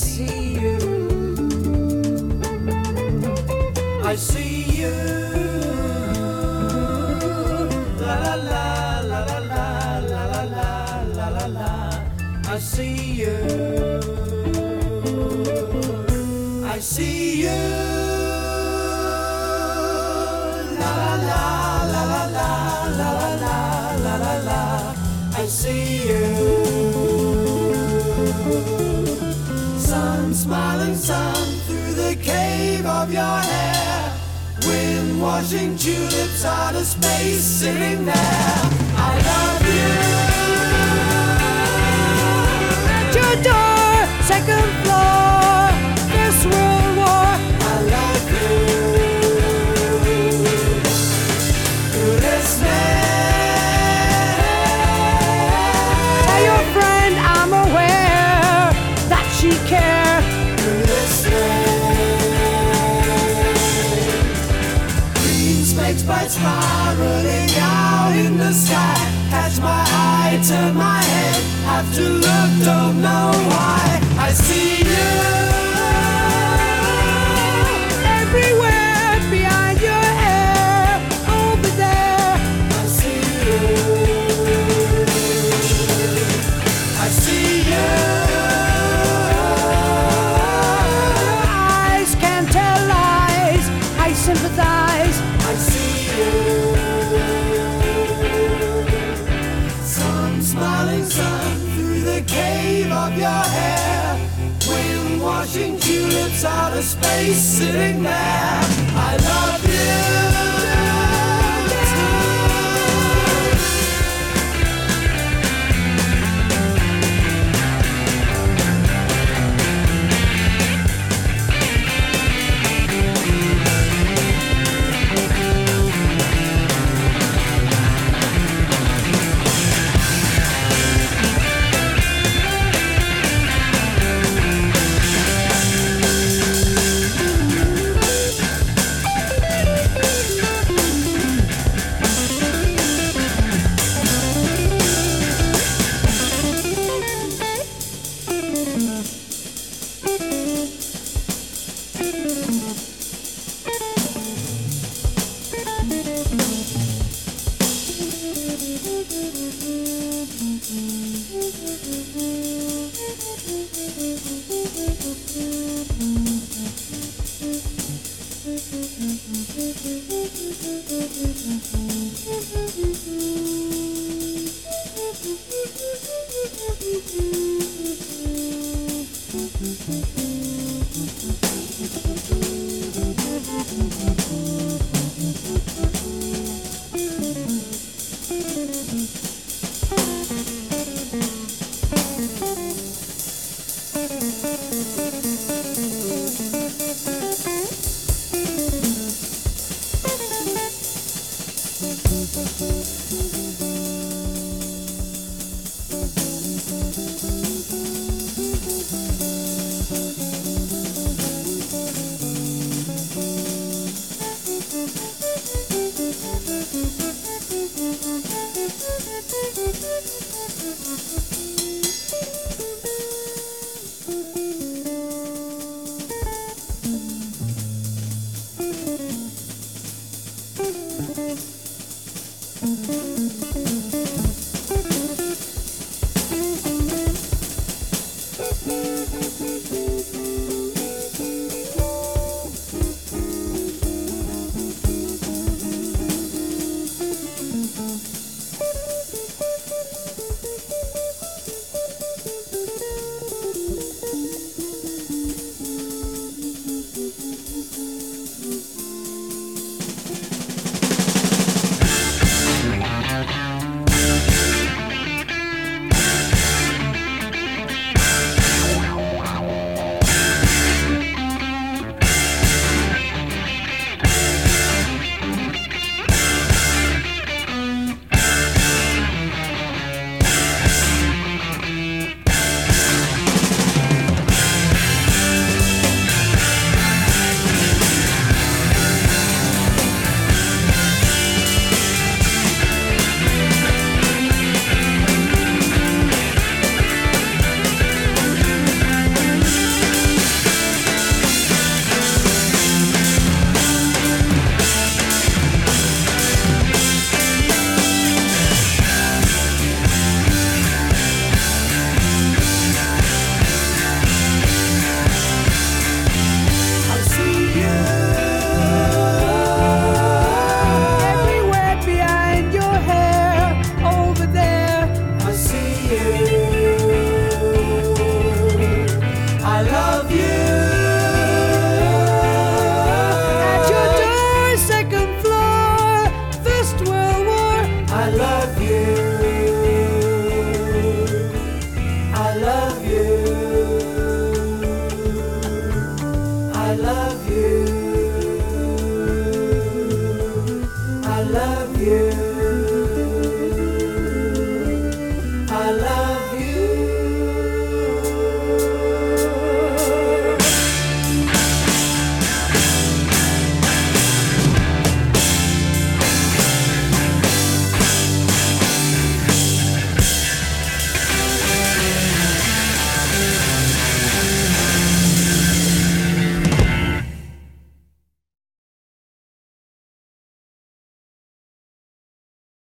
see you. I see you. La la la la la la la la la la la la. I see you. I see you. La la la la la la la la la la la. I see you. Sun, smiling sun through the cave of your hair. Wind washing tulips out of space, sitting there. I love you. At your door, second floor, First World War. I love you. You're listening. Tell your friend I'm aware that she cares. You're listening. Green specks bright spiraling out in the sky. Catch my eye, turn my head, have to look, don't know why. I see you everywhere behind your hair, over there. I see you. I see you. Your eyes can't tell lies. I sympathize. I see you. Sun, smiling sun through the cave of your hair. Wind washing tulips out of space, sitting there. I love you.